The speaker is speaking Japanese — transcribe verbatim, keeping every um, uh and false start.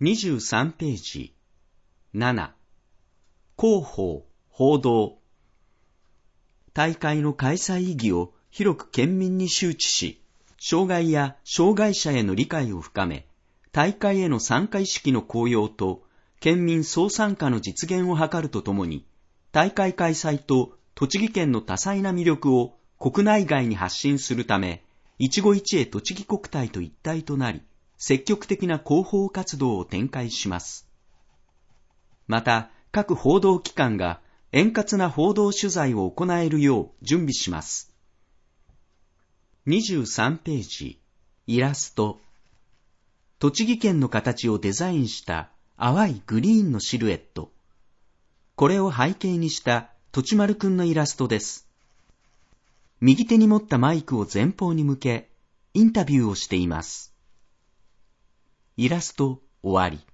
にじゅうさんページ。なな、広報、報道。大会の開催意義を広く県民に周知し、障害や障害者への理解を深め、大会への参加意識の高揚と県民総参加の実現を図るとともに、大会開催と栃木県の多彩な魅力を国内外に発信するため、一期一会栃木国体と一体となり、積極的な広報活動を展開します。また、各報道機関が円滑な報道取材を行えるよう準備します。にじゅうさんページ。イラスト。栃木県の形をデザインした淡いグリーンのシルエット。これを背景にしたとちまるくんのイラストです。右手に持ったマイクを前方に向け、インタビューをしています。イラスト終わり。